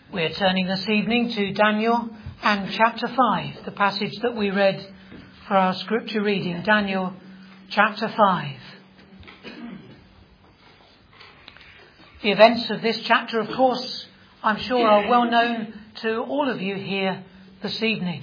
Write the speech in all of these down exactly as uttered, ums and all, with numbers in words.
We're turning this evening to Daniel and chapter five, the passage that we read for our scripture reading, Daniel chapter five. The events of this chapter, of course, I'm sure are well known to all of you here this evening.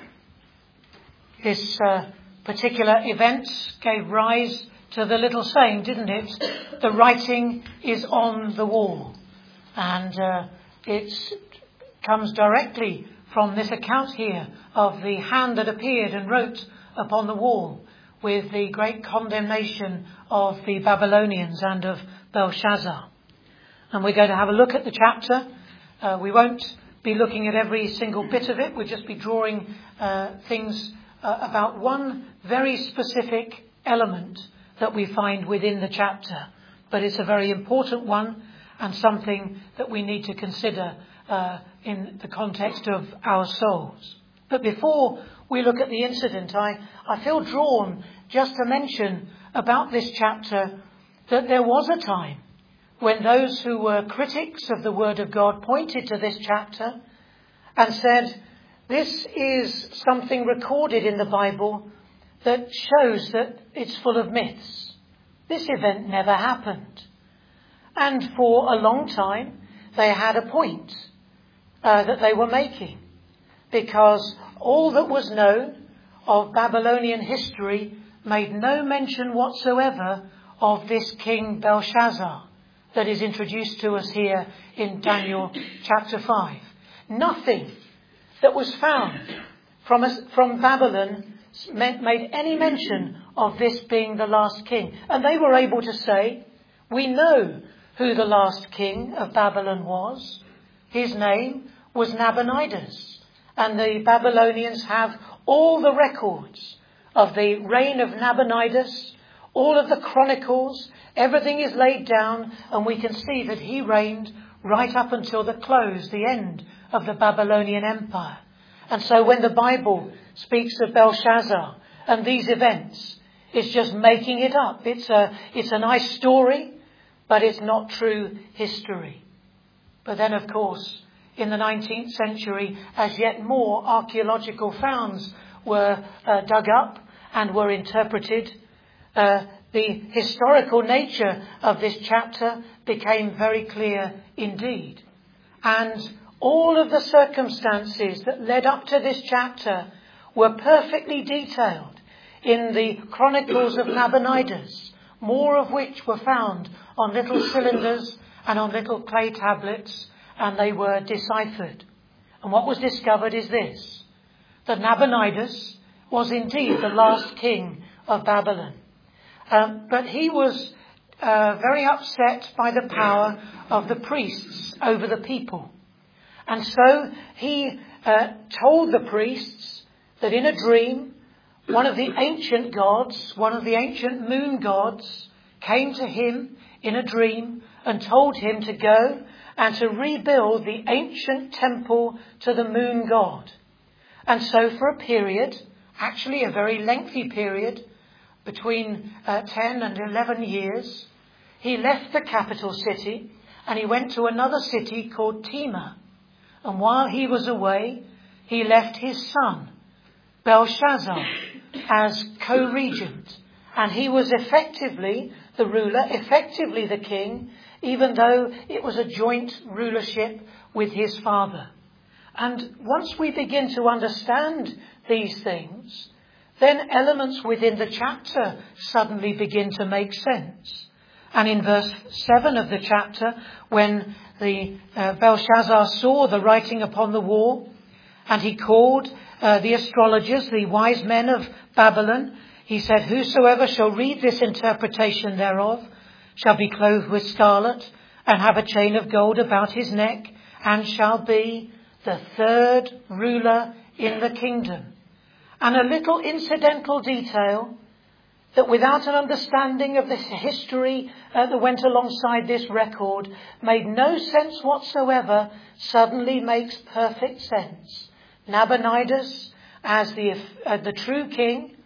This uh, particular event gave rise to the little saying, didn't it? The writing is on the wall. And uh, it comes directly from this account here of the hand that appeared and wrote upon the wall with the great condemnation of the Babylonians and of Belshazzar. And we're going to have a look at the chapter. Uh, we won't be looking at every single bit of it. We'll just be drawing uh, things uh, about one very specific element that we find within the chapter. But it's a very important one and something that we need to consider uh, in the context of our souls. But before we look at the incident, I, I feel drawn just to mention about this chapter that there was a time when those who were critics of the Word of God pointed to this chapter and said, this is something recorded in the Bible that shows that it's full of myths. This event never happened. And for a long time, they had a point uh, that they were making, because all that was known of Babylonian history made no mention whatsoever of this King Belshazzar that is introduced to us here in Daniel chapter five. Nothing that was found from, us, from Babylon made any mention of this being the last king. And they were able to say, we know who the last king of Babylon was. His name was Nabonidus. And the Babylonians have all the records of the reign of Nabonidus, all of the chronicles, everything is laid down, and we can see that he reigned right up until the close, the end of the Babylonian Empire. And so when the Bible speaks of Belshazzar and these events, it's just making it up. It's a, it's a nice story, but it's not true history. But then, of course, in the nineteenth century, as yet more archaeological founds were uh, dug up and were interpreted, uh, the historical nature of this chapter became very clear indeed. And all of the circumstances that led up to this chapter were perfectly detailed in the chronicles of Nabonidus, more of which were found on little cylinders and on little clay tablets, and they were deciphered. And what was discovered is this, that Nabonidus was indeed the last king of Babylon. Um, but he was uh, very upset by the power of the priests over the people. And so he uh, told the priests that in a dream, one of the ancient gods, one of the ancient moon gods, came to him in a dream and told him to go and to rebuild the ancient temple to the moon god. And so for a period, actually a very lengthy period, between uh, ten and eleven years, he left the capital city and he went to another city called Tema. And while he was away, he left his son, Belshazzar, as co-regent. And he was effectively the ruler, effectively the king, even though it was a joint rulership with his father. And once we begin to understand these things, then elements within the chapter suddenly begin to make sense. And in verse seven of the chapter, when the uh, Belshazzar saw the writing upon the wall, and he called uh, the astrologers, the wise men of Babylon, he said, whosoever shall read this interpretation thereof shall be clothed with scarlet and have a chain of gold about his neck, and shall be the third ruler in the kingdom. And a little incidental detail that without an understanding of the history uh, that went alongside this record made no sense whatsoever, suddenly makes perfect sense. Nabonidus as the, uh, the true king,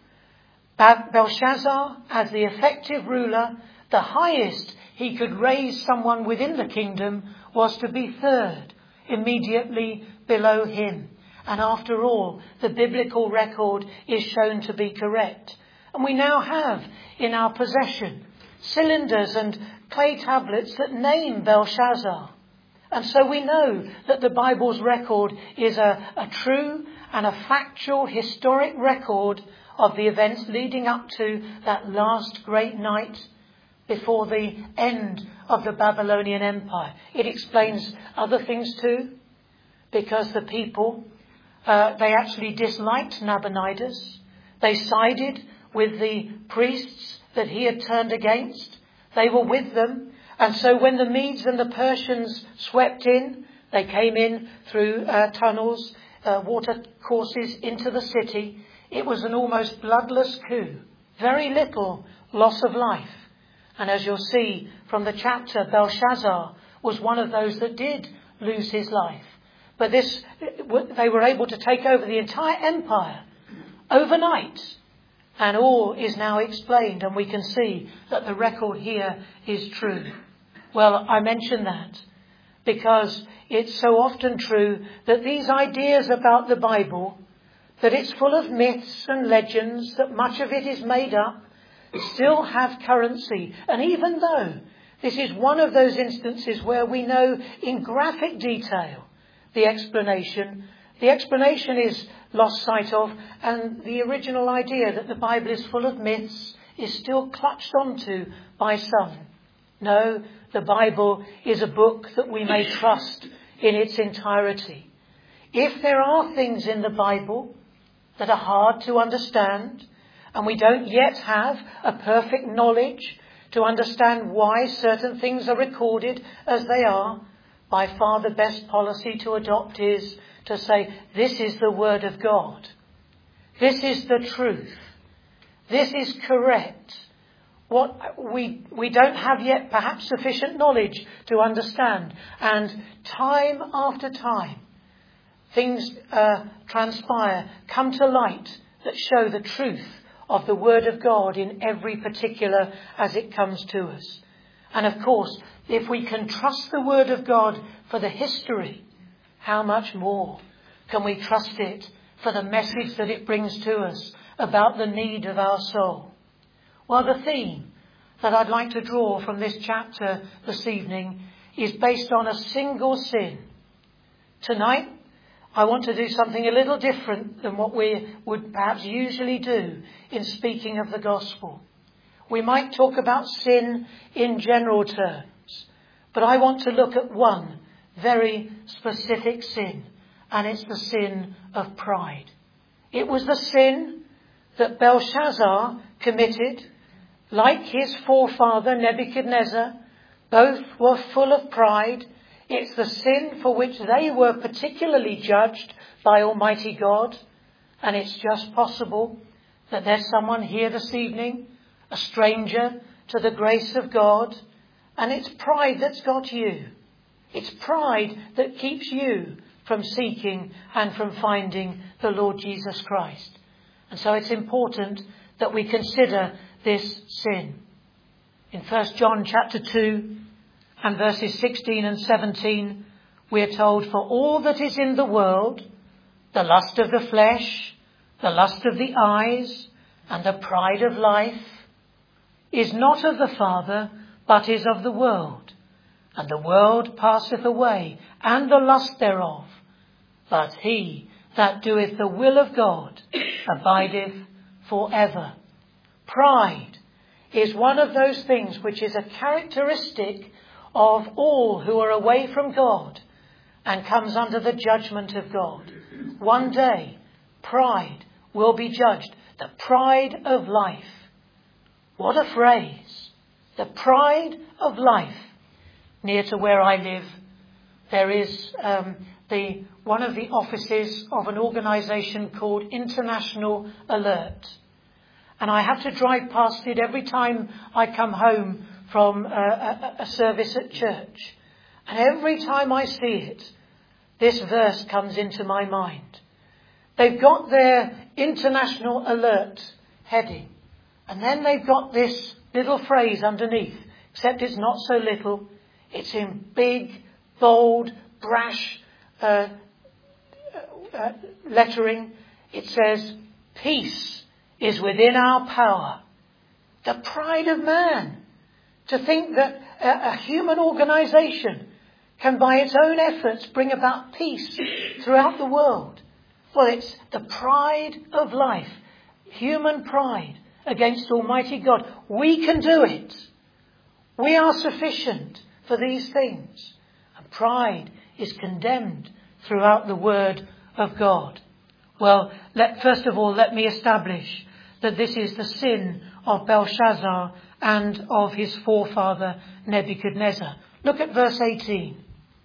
Belshazzar as the effective ruler, the highest he could raise someone within the kingdom was to be third immediately below him. And after all, the biblical record is shown to be correct. And we now have in our possession cylinders and clay tablets that name Belshazzar. And so we know that the Bible's record is a, a true and a factual historic record of the events leading up to that last great night before the end of the Babylonian Empire. It explains other things too, because the people, uh, they actually disliked Nabonidus. They sided with the priests that he had turned against. They were with them. And so when the Medes and the Persians swept in, they came in through uh, tunnels, uh, water courses into the city. It was an almost bloodless coup. Very little loss of life. And as you'll see from the chapter, Belshazzar was one of those that did lose his life. But this, they were able to take over the entire empire overnight. And all is now explained, and we can see that the record here is true. Well, I mention that because it's so often true that these ideas about the Bible, that it's full of myths and legends, that much of it is made up, still have currency. And even though this is one of those instances where we know in graphic detail the explanation, the explanation is lost sight of, and the original idea that the Bible is full of myths is still clutched onto by some. No, the Bible is a book that we may trust in its entirety. If there are things in the Bible that are hard to understand, and we don't yet have a perfect knowledge to understand why certain things are recorded as they are, by far the best policy to adopt is to say, this is the Word of God. This is the truth. This is correct. What we, we don't have yet perhaps sufficient knowledge to understand. And time after time, things uh, transpire, come to light that show the truth of the Word of God in every particular as it comes to us. And of course, if we can trust the Word of God for the history, how much more can we trust it for the message that it brings to us about the need of our soul? Well, the theme that I'd like to draw from this chapter this evening is based on a single sin. Tonight, I want to do something a little different than what we would perhaps usually do in speaking of the gospel. We might talk about sin in general terms, but I want to look at one very specific sin, and it's the sin of pride. It was the sin that Belshazzar committed. Like his forefather Nebuchadnezzar, both were full of pride. It's the sin for which they were particularly judged by Almighty God. And it's just possible that there's someone here this evening, a stranger to the grace of God, and it's pride that's got you. It's pride that keeps you from seeking and from finding the Lord Jesus Christ. And so it's important that we consider this sin. In First John chapter two and verses sixteen and seventeen, we are told, for all that is in the world, the lust of the flesh, the lust of the eyes, and the pride of life, is not of the Father, but is of the world. And the world passeth away, and the lust thereof. But he that doeth the will of God abideth for ever. Pride is one of those things which is a characteristic of all who are away from God and comes under the judgment of God. One day, pride will be judged. The pride of life. What a phrase. The pride of life. Near to where I live, there is um, the one of the offices of an organisation called International Alert. And I have to drive past it every time I come home from a, a, a service at church. And every time I see it, this verse comes into my mind. They've got their International Alert heading. And then they've got this little phrase underneath, except it's not so little. It's in big, bold, brash uh, uh, lettering, it says, peace is within our power. The pride of man, to think that a, a human organisation can by its own efforts bring about peace throughout the world. Well, it's the pride of life, human pride against Almighty God. We can do it. We are sufficient for these things. And pride is condemned throughout the Word of God. Well, let, first of all, let me establish that this is the sin of Belshazzar and of his forefather Nebuchadnezzar. Look at verse eighteen.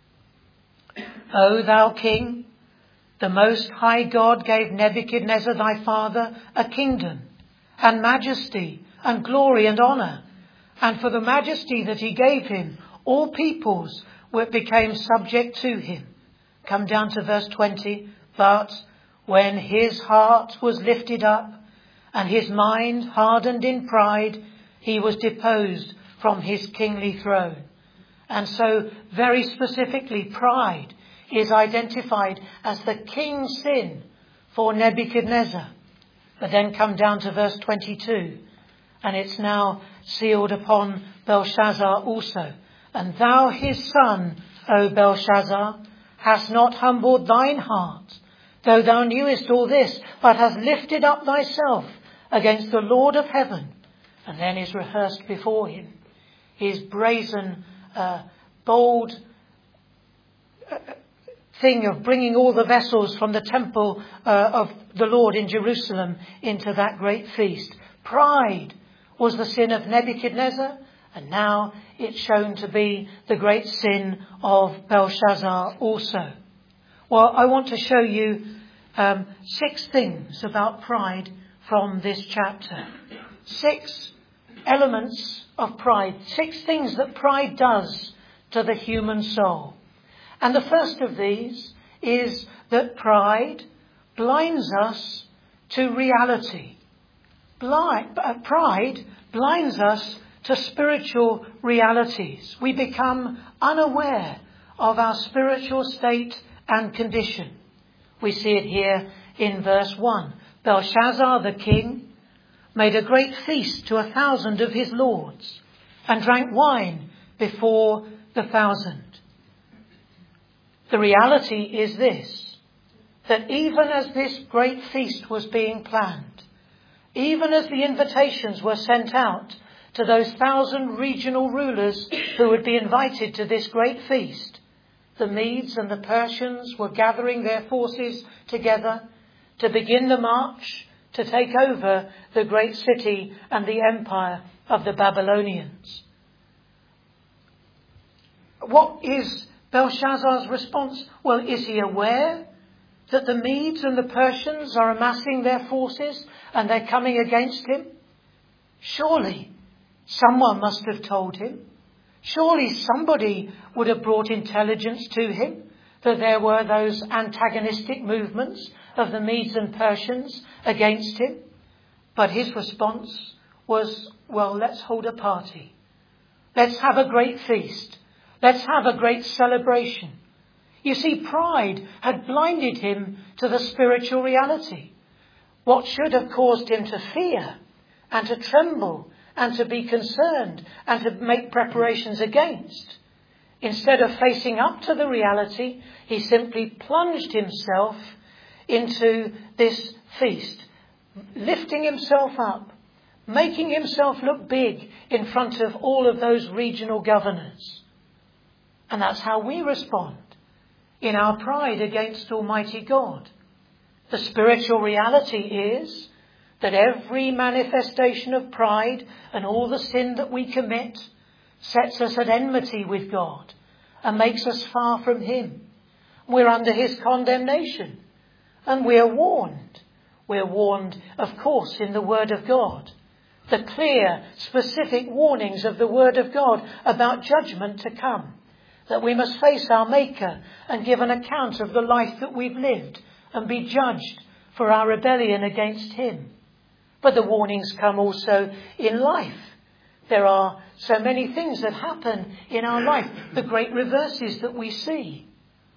O thou king, the Most High God gave Nebuchadnezzar thy father a kingdom and majesty and glory and honour. And for the majesty that he gave him, all peoples became subject to him. Come down to verse twenty. But when his heart was lifted up and his mind hardened in pride, he was deposed from his kingly throne. And so very specifically, pride is identified as the king's sin for Nebuchadnezzar. But then come down to verse twenty-two. And it's now sealed upon Belshazzar also. And thou his son, O Belshazzar, hast not humbled thine heart, though thou knewest all this, but hast lifted up thyself against the Lord of heaven. And then is rehearsed before him his brazen, uh, bold uh, thing of bringing all the vessels from the temple uh, of the Lord in Jerusalem into that great feast. Pride was the sin of Nebuchadnezzar, and now it's shown to be the great sin of Belshazzar also. Well, I want to show you um, six things about pride from this chapter. Six elements of pride. Six things that pride does to the human soul. And the first of these is that pride blinds us to reality. Blind, uh, pride blinds us to spiritual realities. We become unaware of our spiritual state and condition. We see it here in verse one. Belshazzar the king made a great feast to a thousand of his lords and drank wine before the thousand. The reality is this, that even as this great feast was being planned, even as the invitations were sent out to those thousand regional rulers who would be invited to this great feast, the Medes and the Persians were gathering their forces together to begin the march to take over the great city and the empire of the Babylonians. What is Belshazzar's response? Well, is he aware that the Medes and the Persians are amassing their forces and they're coming against him? Surely someone must have told him. Surely somebody would have brought intelligence to him that there were those antagonistic movements of the Medes and Persians against him. But his response was, well, let's hold a party. Let's have a great feast. Let's have a great celebration. You see, pride had blinded him to the spiritual reality. What should have caused him to fear and to tremble and to be concerned and to make preparations against, instead of facing up to the reality, he simply plunged himself into this feast, lifting himself up, making himself look big in front of all of those regional governors. And that's how we respond in our pride against Almighty God. The spiritual reality is that every manifestation of pride and all the sin that we commit sets us at enmity with God and makes us far from him. We're under his condemnation, and we're warned. We're warned, of course, in the Word of God. The clear, specific warnings of the Word of God about judgment to come. That we must face our Maker and give an account of the life that we've lived and be judged for our rebellion against him. But the warnings come also in life. There are so many things that happen in our life, the great reverses that we see.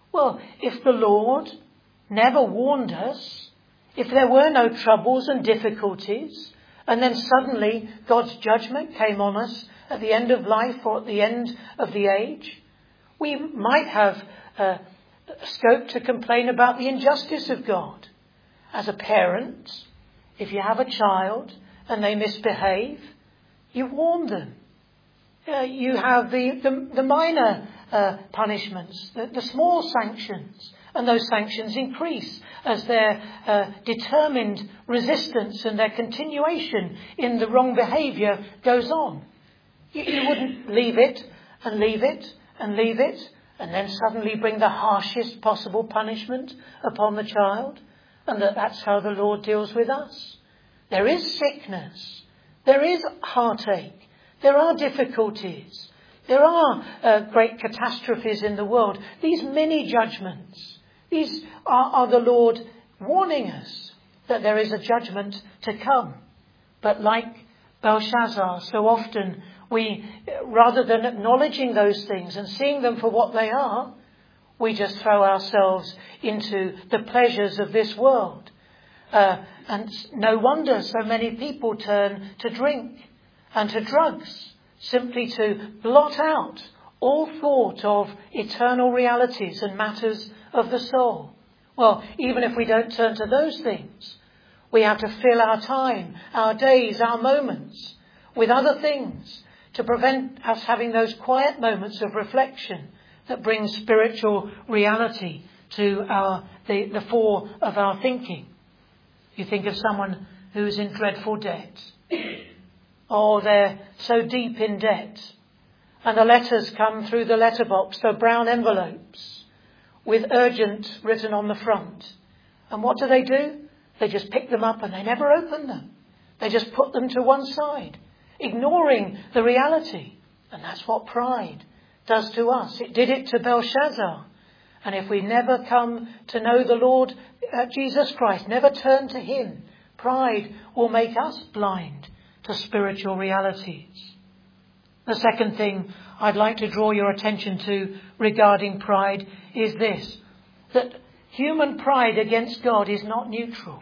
Well, if the Lord never warned us, if there were no troubles and difficulties, and then suddenly God's judgment came on us at the end of life or at the end of the age, we might have uh, scope to complain about the injustice of God. As a parent, if you have a child and they misbehave, you warn them. Uh, you have the, the, the minor uh, punishments, the, the small sanctions, and those sanctions increase as their uh, determined resistance and their continuation in the wrong behaviour goes on. You, you wouldn't leave it and leave it and leave it and then suddenly bring the harshest possible punishment upon the child, and that that's how the Lord deals with us. There is sickness. There is heartache. There are difficulties. There are uh, great catastrophes in the world. These mini judgments, these are, are the Lord warning us that there is a judgment to come. But like Belshazzar, so often we, rather than acknowledging those things and seeing them for what they are, we just throw ourselves into the pleasures of this world. Uh, and no wonder so many people turn to drink and to drugs, simply to blot out all thought of eternal realities and matters of the soul. Well, even if we don't turn to those things, we have to fill our time, our days, our moments with other things to prevent us having those quiet moments of reflection that bring spiritual reality to our the, the fore of our thinking. You think of someone who's in dreadful debt. Oh, they're so deep in debt. And the letters come through the letterbox, the brown envelopes, with urgent written on the front. And what do they do? They just pick them up and they never open them. They just put them to one side, ignoring the reality. And that's what pride does to us. It did it to Belshazzar. And if we never come to know the Lord uh, Jesus Christ, never turn to him, pride will make us blind to spiritual realities. The second thing I'd like to draw your attention to regarding pride is this, that human pride against God is not neutral.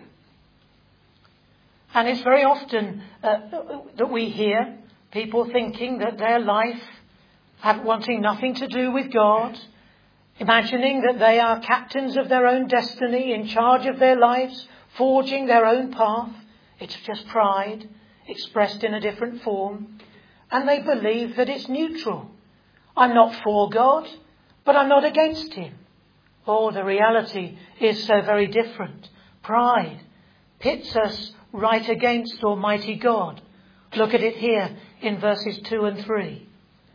And it's very often uh, that we hear people thinking that their life, have, wanting nothing to do with God, imagining that they are captains of their own destiny, in charge of their lives, forging their own path. It's just pride, expressed in a different form. And they believe that it's neutral. I'm not for God, but I'm not against him. Oh, the reality is so very different. Pride pits us right against Almighty God. Look at it here in verses two and three.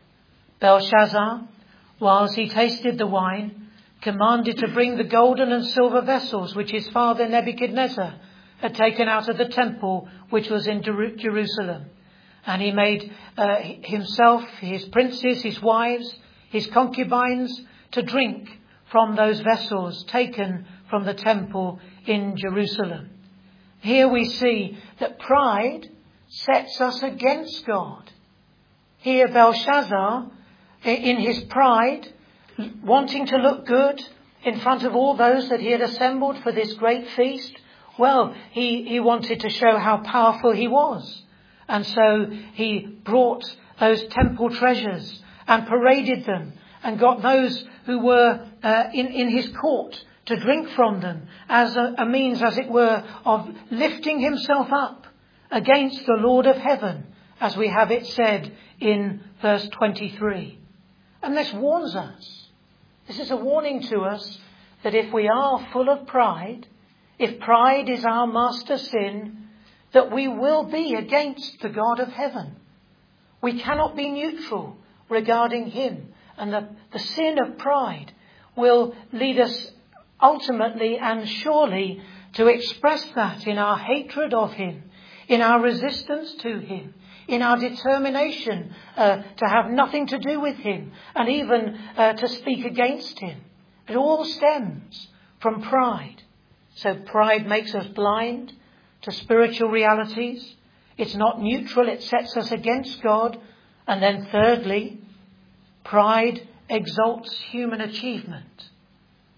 Belshazzar, whilst he tasted the wine, commanded to bring the golden and silver vessels which his father Nebuchadnezzar had taken out of the temple which was in Jer- Jerusalem. And he made uh, himself, his princes, his wives, his concubines to drink from those vessels taken from the temple in Jerusalem. Here we see that pride sets us against God. Here Belshazzar, in his pride, wanting to look good in front of all those that he had assembled for this great feast, well, he, he wanted to show how powerful he was. And so he brought those temple treasures and paraded them and got those who were uh, in, in his court to drink from them as a, a means, as it were, of lifting himself up against the Lord of heaven, as we have it said in verse twenty-three. And this warns us. This is a warning to us that if we are full of pride, if pride is our master sin, that we will be against the God of heaven. We cannot be neutral regarding him. And the, the sin of pride will lead us ultimately and surely to express that in our hatred of him, in our resistance to him, in our determination uh, to have nothing to do with him, and even uh, to speak against him. It all stems from pride. So pride makes us blind to spiritual realities. It's not neutral, it sets us against God. And then thirdly, pride exalts human achievement.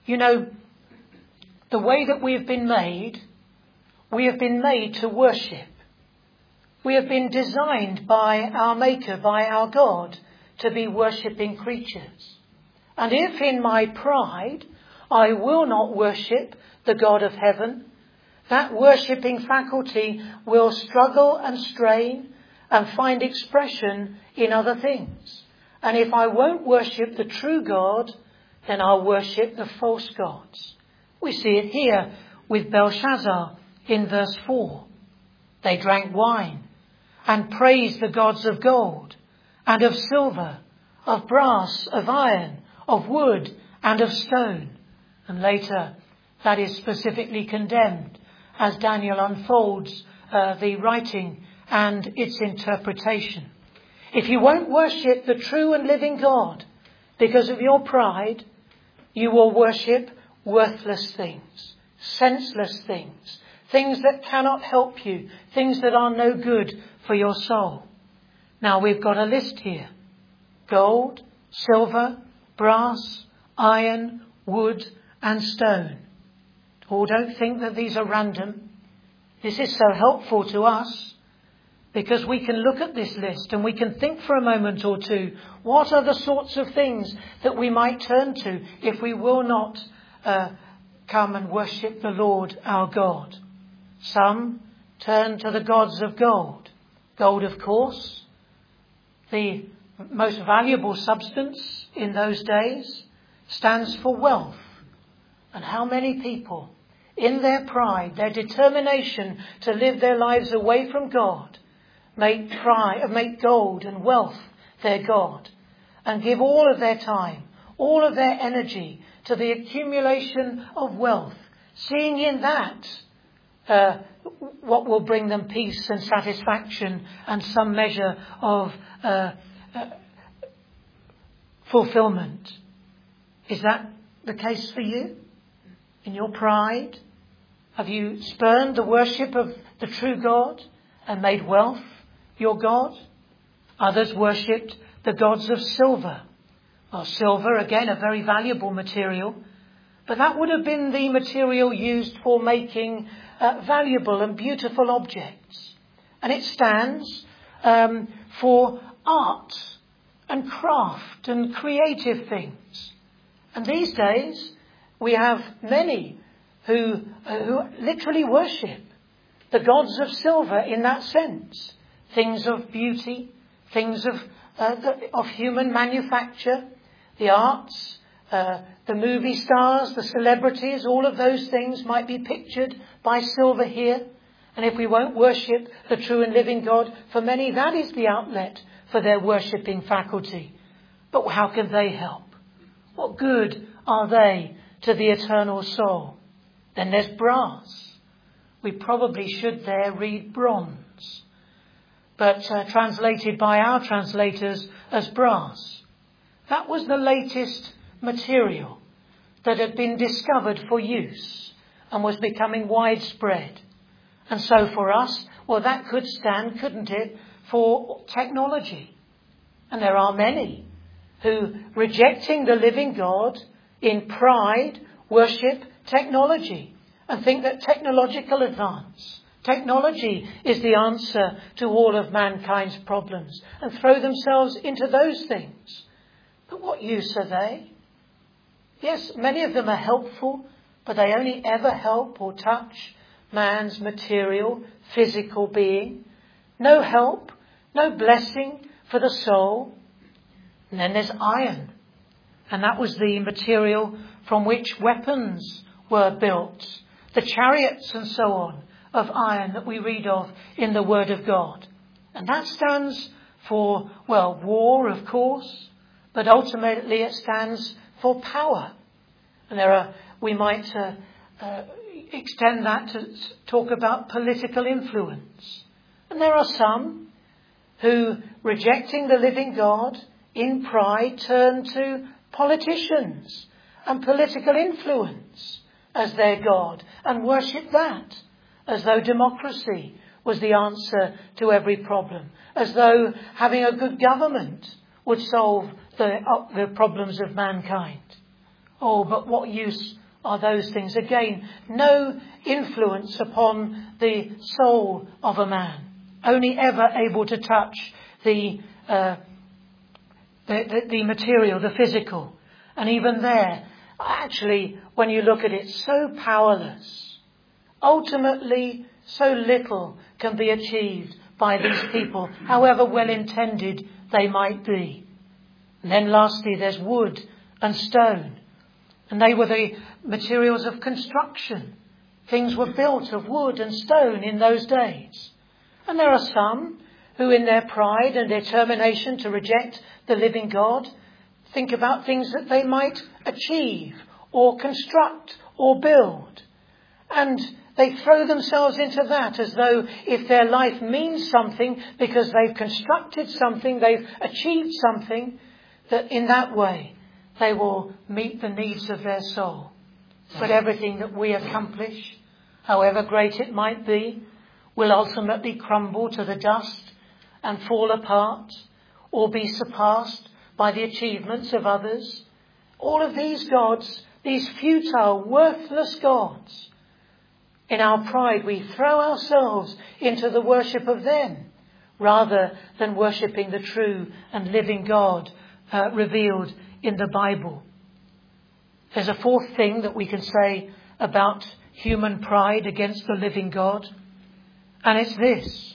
You know, the way that we have been made, we have been made to worship. We have been designed by our Maker, by our God, to be worshipping creatures. And if in my pride I will not worship the God of heaven, that worshipping faculty will struggle and strain and find expression in other things. And if I won't worship the true God, then I'll worship the false gods. We see it here with Belshazzar in verse four. They drank wine and praised the gods of gold and of silver, of brass, of iron, of wood and of stone. And later that is specifically condemned as Daniel unfolds uh, the writing and its interpretation. If you won't worship the true and living God because of your pride, you will worship worthless things, senseless things, things that cannot help you, things that are no good for your soul. Now we've got a list here. Gold, silver, brass, iron, wood and stone. Oh, don't think that these are random. This is so helpful to us because we can look at this list and we can think for a moment or two, what are the sorts of things that we might turn to if we will not uh, come and worship the Lord our God? Some turn to the gods of gold. Gold, of course, the most valuable substance in those days, stands for wealth. And how many people, in their pride, their determination to live their lives away from God, make pride, make gold and wealth their God, and give all of their time, all of their energy to the accumulation of wealth, seeing in that uh, what will bring them peace and satisfaction and some measure of uh, uh, fulfillment. Is that the case for you? In your pride, have you spurned the worship of the true God and made wealth your God? Others worshipped the gods of silver. Well, silver, again, a very valuable material, but that would have been the material used for making uh, valuable and beautiful objects. And it stands um, for art and craft and creative things. And these days, we have many who, uh, who literally worship the gods of silver in that sense. Things of beauty, things of, uh, the, of human manufacture, the arts, uh, the movie stars, the celebrities, all of those things might be pictured by silver here. And if we won't worship the true and living God, for many that is the outlet for their worshipping faculty. But how can they help? What good are they to the eternal soul? Then there's brass. We probably should there read bronze, but uh, translated by our translators as brass. That was the latest material that had been discovered for use and was becoming widespread. And so for us, well, that could stand, couldn't it, for technology. And there are many who, rejecting the living God, in pride, worship technology and think that technological advance, technology is the answer to all of mankind's problems, and throw themselves into those things. But what use are they? Yes, many of them are helpful, but they only ever help or touch man's material, physical being. No help, no blessing for the soul. And then there's iron. And that was the material from which weapons were built. The chariots and so on of iron that we read of in the Word of God. And that stands for, well, war, of course. But ultimately it stands for power. And there are, we might uh, uh, extend that to talk about political influence. And there are some who, rejecting the living God, in pride turn to politicians and political influence as their God and worship that as though democracy was the answer to every problem, as though having a good government would solve the, uh, the problems of mankind. Oh, but what use are those things? Again, no influence upon the soul of a man. Only ever able to touch the, uh, the, the, the material, the physical. And even there, actually, when you look at it, so powerless. Ultimately, so little can be achieved by these people, however well intended they might be. And then lastly, there's wood and stone. And they were the materials of construction. Things were built of wood and stone in those days. And there are some who, in their pride and determination to reject the living God, think about things that they might achieve or construct or build. And they throw themselves into that as though if their life means something because they've constructed something, they've achieved something, that in that way they will meet the needs of their soul. But everything that we accomplish, however great it might be, will ultimately crumble to the dust and fall apart or be surpassed by the achievements of others. All of these gods, these futile, worthless gods, in our pride we throw ourselves into the worship of them rather than worshipping the true and living God uh, revealed in the Bible. There's a fourth thing that we can say about human pride against the living God, and it's this.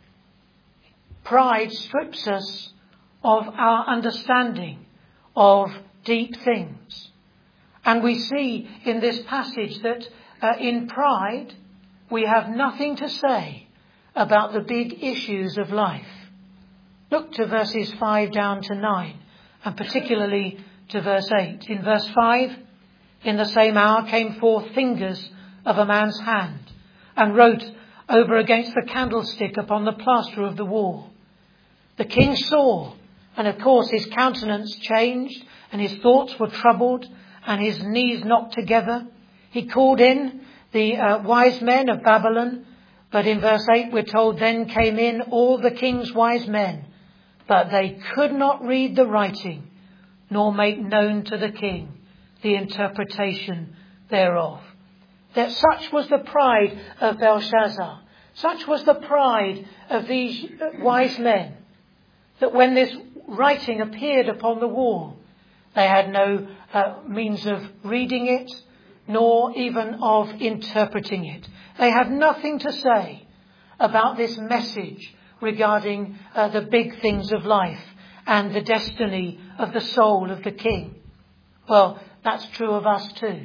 Pride strips us of our understanding of deep things. And we see in this passage that uh, in pride we have nothing to say about the big issues of life. Look to verses five down to nine, and particularly to verse eight. In verse five, in the same hour came forth fingers of a man's hand, and wrote over against the candlestick upon the plaster of the wall. The king saw, and of course his countenance changed, and his thoughts were troubled, and his knees knocked together. He called in the uh, wise men of Babylon, but in verse eight we're told, then came in all the king's wise men, but they could not read the writing, nor make known to the king the interpretation thereof. That such was the pride of Belshazzar, such was the pride of these wise men, that when this writing appeared upon the wall, they had no uh, means of reading it, nor even of interpreting it. They had nothing to say about this message regarding uh, the big things of life and the destiny of the soul of the king. Well, that's true of us too.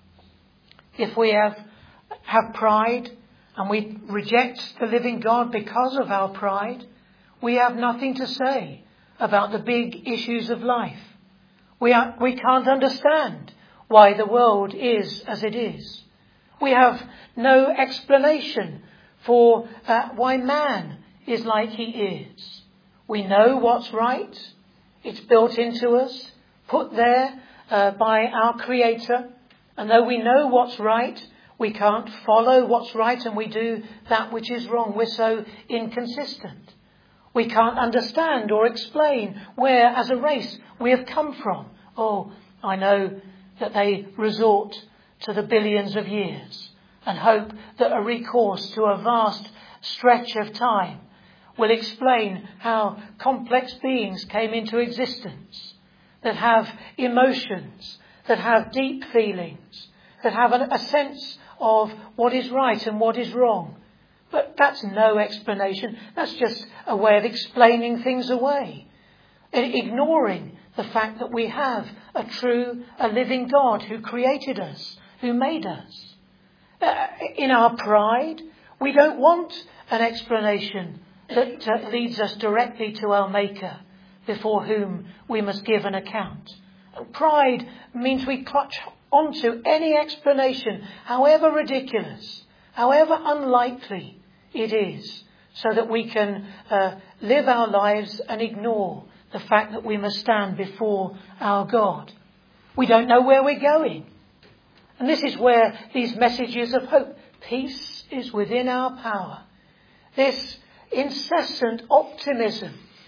If we have, have pride and we reject the living God because of our pride, we have nothing to say about the big issues of life. We are, we can't understand why the world is as it is. We have no explanation for uh, why man is like he is. We know what's right. It's built into us, put there uh, by our Creator. And though we know what's right, we can't follow what's right, and we do that which is wrong. We're so inconsistent. We can't understand or explain where, as a race, we have come from. Oh, I know that they resort to the billions of years and hope that a recourse to a vast stretch of time will explain how complex beings came into existence, that have emotions, that have deep feelings, that have a, a sense of what is right and what is wrong. But that's no explanation. That's just a way of explaining things away, ignoring the fact that we have a true, a living God who created us, who made us. Uh, in our pride, we don't want an explanation that uh, leads us directly to our Maker, before whom we must give an account. And pride means we clutch onto any explanation, however ridiculous, however unlikely it is, so that we can uh, live our lives and ignore the fact that we must stand before our God. We don't know where we're going. And this is where these messages of hope, peace is within our power, this incessant optimism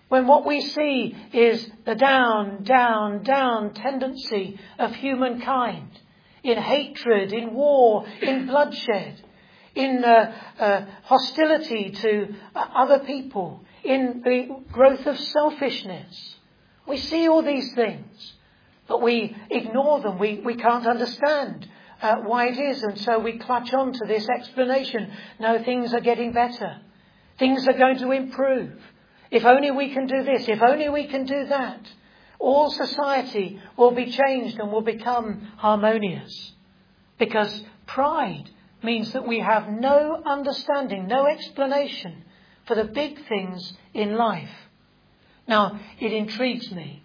When what we see is the down, down, down tendency of humankind in hatred, in war, in bloodshed, in uh, uh, hostility to uh, other people, in the growth of selfishness. We see all these things, but we ignore them. We, we can't understand uh, why it is, and so we clutch on to this explanation. No, things are getting better. Things are going to improve. If only we can do this, if only we can do that, all society will be changed and will become harmonious. Because pride means that we have no understanding, no explanation for the big things in life. Now, it intrigues me.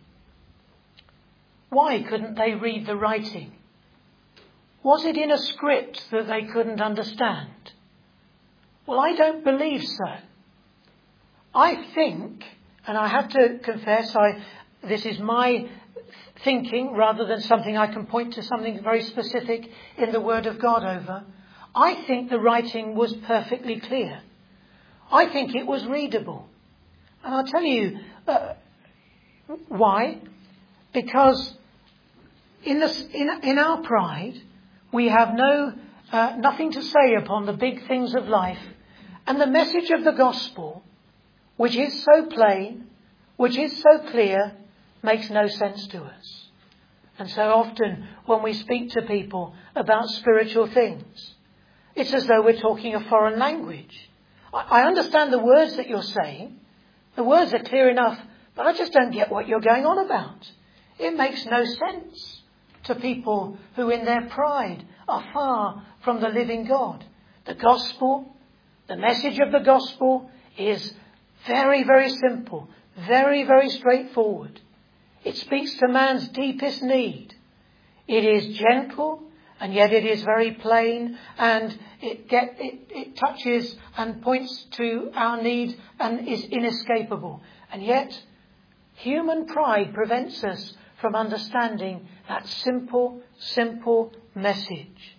Why couldn't they read the writing? Was it in a script that they couldn't understand? Well, I don't believe so. I think, and I have to confess, I this is my thinking rather than something I can point to something very specific in the Word of God over. I think the writing was perfectly clear. I think it was readable. And I'll tell you uh, why. Because in, the, in, in our pride, we have no uh, nothing to say upon the big things of life. And the message of the gospel, which is so plain, which is so clear, makes no sense to us. And so often when we speak to people about spiritual things, it's as though we're talking a foreign language. I understand the words that you're saying. The words are clear enough, but I just don't get what you're going on about. It makes no sense to people who in their pride are far from the living God. The gospel, the message of the gospel is very, very simple, very, very straightforward. It speaks to man's deepest need. It is gentle, and yet it is very plain, and it, get, it, it touches and points to our need and is inescapable. And yet, human pride prevents us from understanding that simple, simple message.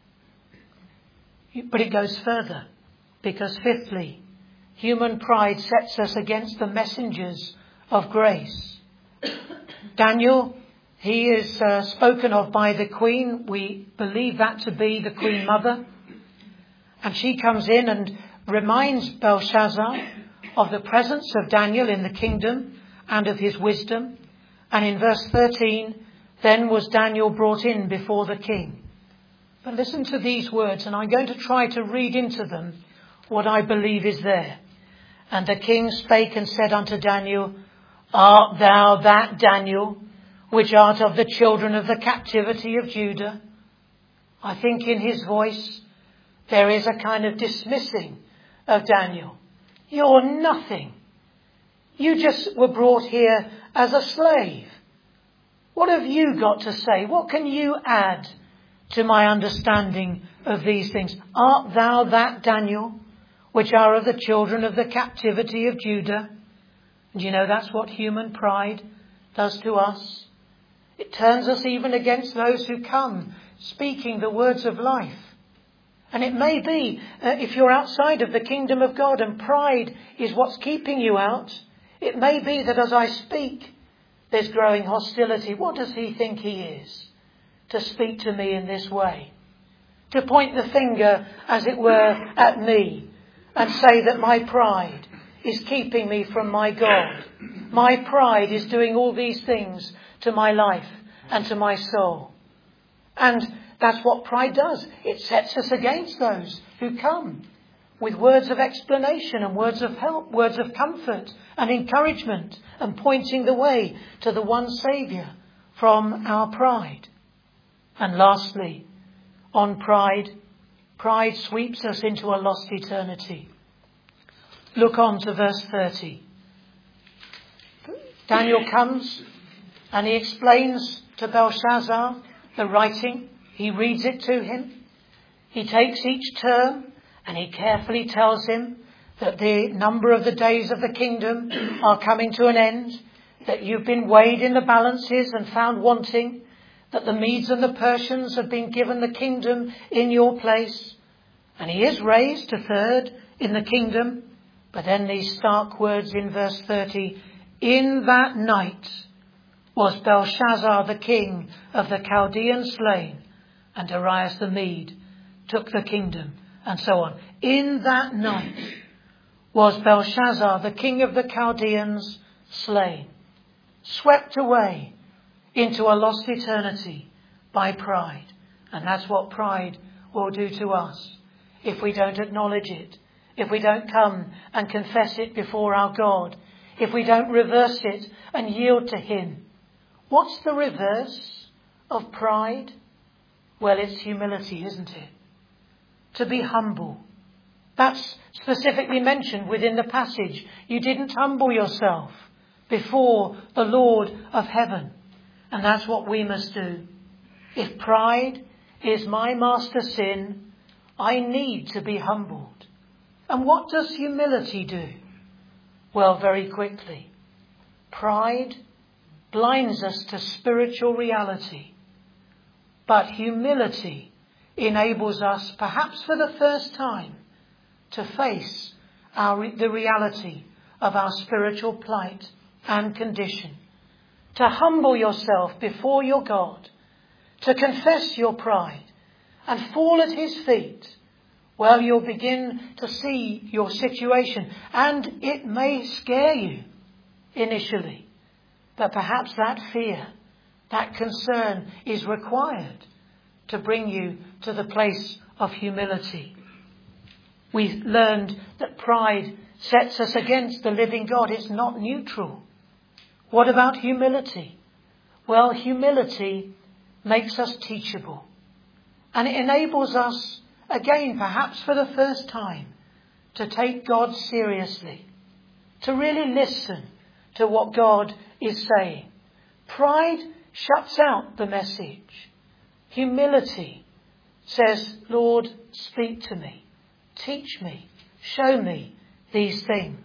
But it goes further, because fifthly, human pride sets us against the messengers of grace. Daniel, he is uh, spoken of by the Queen. We believe that to be the Queen Mother. And she comes in and reminds Belshazzar of the presence of Daniel in the kingdom and of his wisdom. And in verse thirteen, then was Daniel brought in before the king. But listen to these words, and I'm going to try to read into them what I believe is there. And the king spake and said unto Daniel, Art thou that Daniel, which art of the children of the captivity of Judah? I think in his voice there is a kind of dismissing of Daniel. You're nothing. You just were brought here as a slave. What have you got to say? What can you add to my understanding of these things? Art thou that Daniel, which are of the children of the captivity of Judah? And you know, that's what human pride does to us. It turns us even against those who come speaking the words of life. And it may be, uh, if you're outside of the kingdom of God and pride is what's keeping you out, it may be that as I speak, there's growing hostility. What does he think he is to speak to me in this way? To point the finger, as it were, at me and say that my pride is keeping me from my God. My pride is doing all these things to my life and to my soul. And that's what pride does. It sets us against those who come with words of explanation and words of help, words of comfort and encouragement, and pointing the way to the one Saviour from our pride. And lastly, on pride, pride sweeps us into a lost eternity. Look on to verse thirty. Daniel comes and he explains to Belshazzar the writing. He reads it to him. He takes each term and he carefully tells him that the number of the days of the kingdom are coming to an end, that you've been weighed in the balances and found wanting, that the Medes and the Persians have been given the kingdom in your place. And he is raised to third in the kingdom. But then these stark words in verse thirty, In that night was Belshazzar the king of the Chaldeans slain, and Darius the Mede took the kingdom, and so on. In that night was Belshazzar the king of the Chaldeans slain, swept away into a lost eternity by pride. And that's what pride will do to us if we don't acknowledge it, if we don't come and confess it before our God, if we don't reverse it and yield to him. What's the reverse of pride? Well, it's humility, isn't it? To be humble. That's specifically mentioned within the passage. You didn't humble yourself before the Lord of heaven. And that's what we must do. If pride is my master sin, I need to be humbled. And what does humility do? Well, very quickly. Pride blinds us to spiritual reality. But humility enables us, perhaps for the first time, to face our, the reality of our spiritual plight and condition. To humble yourself before your God, to confess your pride and fall at his feet. Well, you'll begin to see your situation, and it may scare you initially. But perhaps that fear, that concern is required to bring you to the place of humility. We learned that pride sets us against the living God. It's not neutral. What about humility? Well, humility makes us teachable. And it enables us, again, perhaps for the first time, to take God seriously. To really listen to what God is saying. Pride shuts out the message. Humility says, Lord, speak to me. Teach me. Show me these things.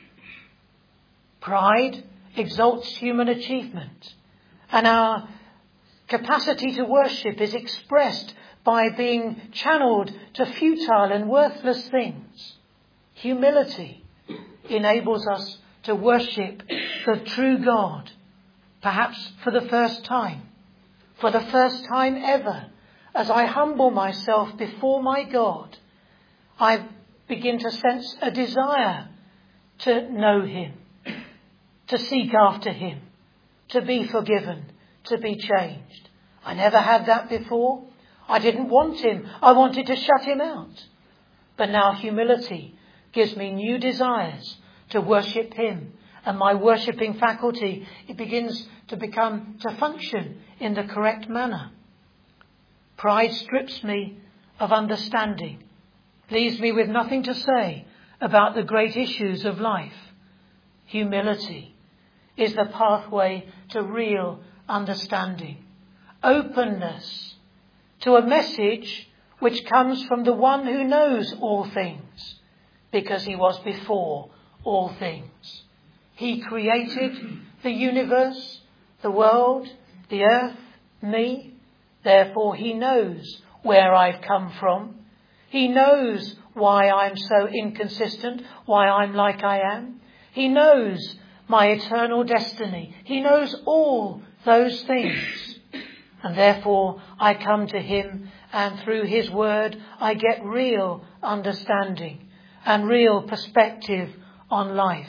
Pride exalts human achievement. And our capacity to worship is expressed by being channeled to futile and worthless things. Humility enables us to worship the true God, perhaps for the first time, for the first time ever. As I humble myself before my God, I begin to sense a desire to know him, to seek after him, to be forgiven, to be changed. I never had that before. I didn't want him. I wanted to shut him out. But now humility gives me new desires to worship him. And my worshipping faculty, it begins to become, to function in the correct manner. Pride strips me of understanding, leaves me with nothing to say about the great issues of life. Humility is the pathway to real understanding. Openness to a message which comes from the one who knows all things, because he was before all things. He created the universe, the world, the earth, me. Therefore he knows where I've come from. He knows why I'm so inconsistent, why I'm like I am. He knows my eternal destiny. He knows all those things. And therefore I come to him, and through his word I get real understanding and real perspective on life.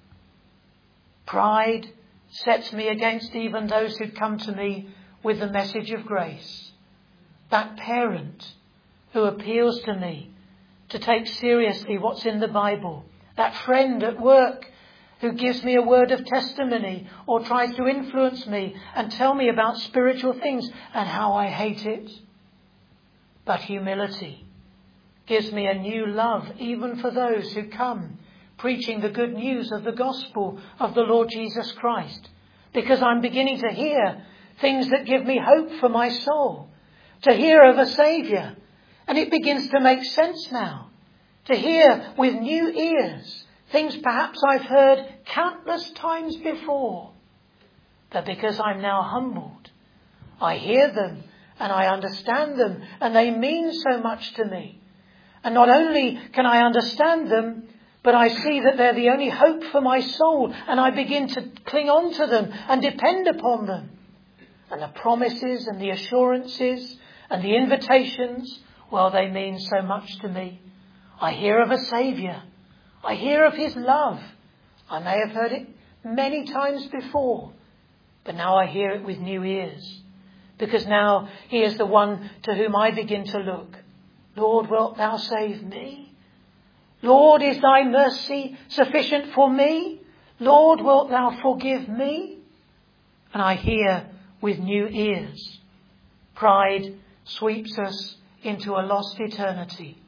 Pride sets me against even those who come to me with the message of grace. That parent who appeals to me to take seriously what's in the Bible. That friend at work who gives me a word of testimony or tries to influence me and tell me about spiritual things and how I hate it. But humility gives me a new love even for those who come preaching the good news of the gospel of the Lord Jesus Christ, because I'm beginning to hear things that give me hope for my soul, to hear of a Saviour. And it begins to make sense now, to hear with new ears things perhaps I've heard countless times before. But because I'm now humbled, I hear them and I understand them, and they mean so much to me. And not only can I understand them, but I see that they're the only hope for my soul, and I begin to cling on to them and depend upon them. And the promises and the assurances and the invitations, well, they mean so much to me. I hear of a Saviour. I hear of his love. I may have heard it many times before, but now I hear it with new ears, because now he is the one to whom I begin to look. Lord, wilt thou save me? Lord, is thy mercy sufficient for me? Lord, wilt thou forgive me? And I hear with new ears. Pride sweeps us into a lost eternity.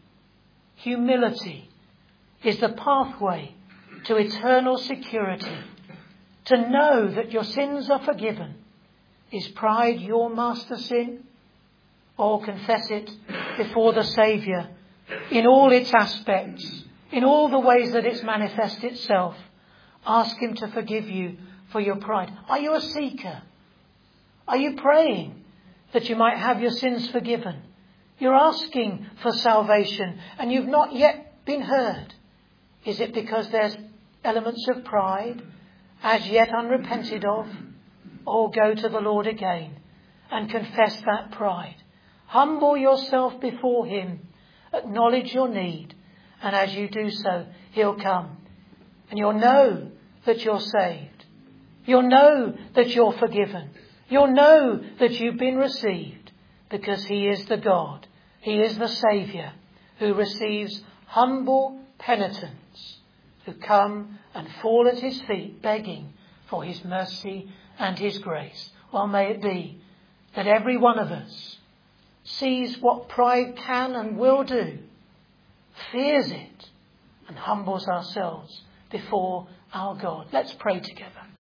Humility is the pathway to eternal security. To know that your sins are forgiven. Is pride your master sin? Or confess it before the Saviour in all its aspects, in all the ways that it's manifest itself. Ask him to forgive you for your pride. Are you a seeker? Are you praying that you might have your sins forgiven? You're asking for salvation and you've not yet been heard. Is it because there's elements of pride as yet unrepented of? Or go to the Lord again and confess that pride. Humble yourself before him. Acknowledge your need. And as you do so, he'll come. And you'll know that you're saved. You'll know that you're forgiven. You'll know that you've been received, because he is the God. He is the Saviour who receives humble penitents who come and fall at his feet begging for his mercy and his grace. Well, may it be that every one of us sees what pride can and will do, fears it, and humbles ourselves before our God. Let's pray together.